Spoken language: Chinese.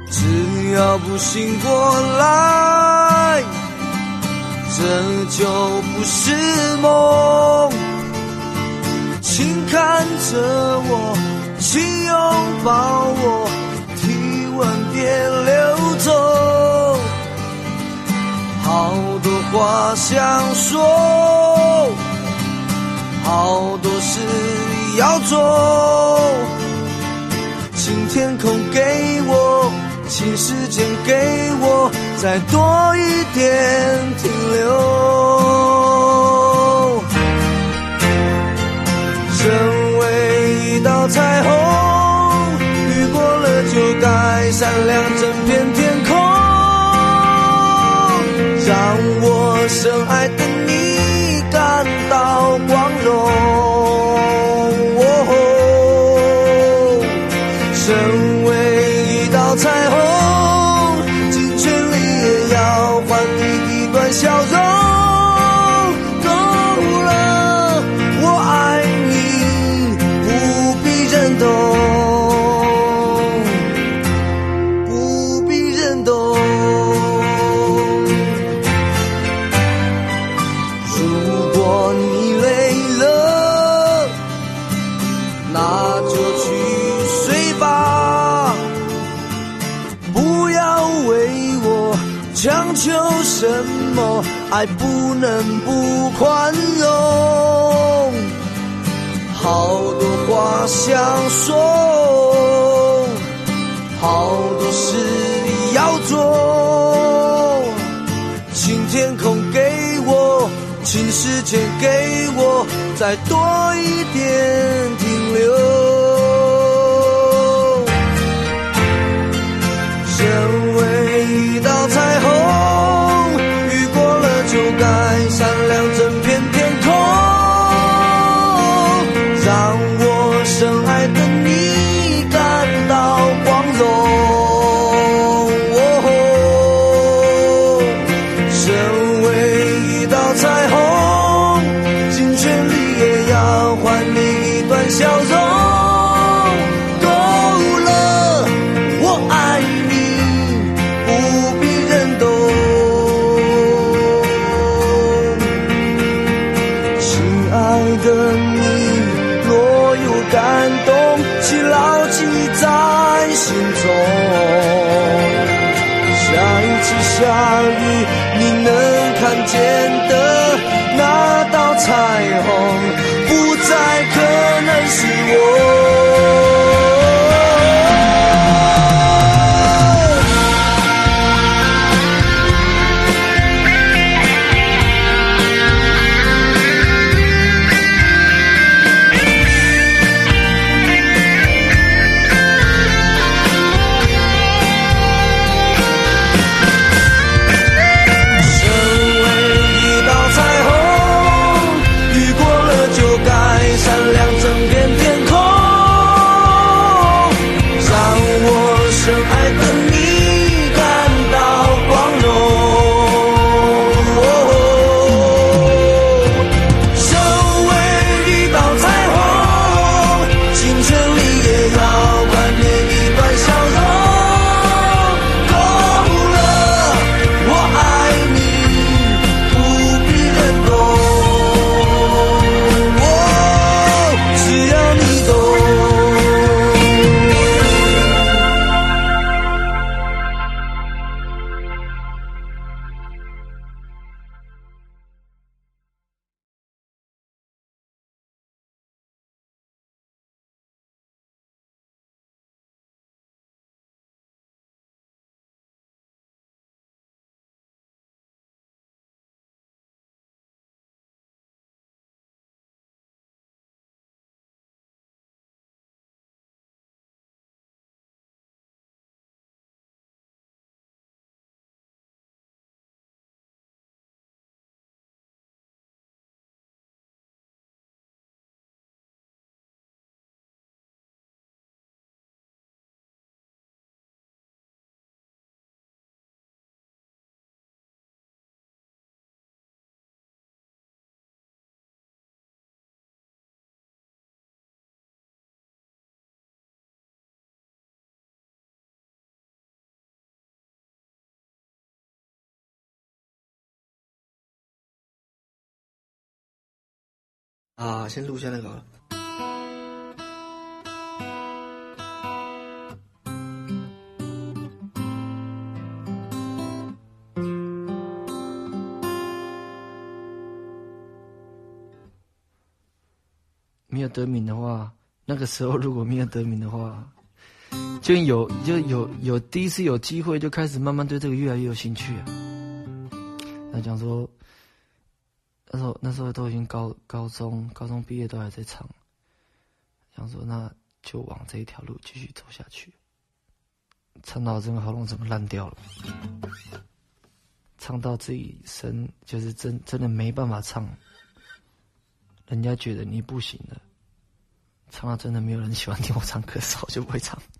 只要不醒过来，这就不是梦。请看着我，请拥抱我，体温别流走。好多话想说，好多事要做。请天空给我，请时间给我，再多一点停留。成为一道彩虹，雨过了就该闪亮整片天空，让我深爱的你感到光荣。成为一道彩虹，尽全力也要换你一段笑容。够了，我爱你，不必认同，不必认同。如果你累了，那就去睡吧，不要为我强求什么，爱不能不宽容。好多话想说，好多事要做。请天空给我，请时间给我，再多一点停留。成为一道彩虹，雨过了就该闪亮整片天空，让我深爱的你感到光荣。成为一道彩虹，尽全力也要换你一段笑容。够了，我爱你，不必认同。亲爱的你，若有感动，请牢记在心中。下一次下雨，你能看见的那道彩虹，不再可能是我。成为一道啊，先录一下那个好了。没有得名的话，那个时候如果没有得名的话，就有第一次有机会，就开始慢慢对这个越来越有兴趣啊。那讲说，那时候都已经高中毕业都还在唱，想说那就往这一条路继续走下去。唱到整个喉咙整个烂掉了，唱到自己声就是真的没办法唱，人家觉得你不行了。唱到真的没有人喜欢听我唱歌的时候，就不会唱。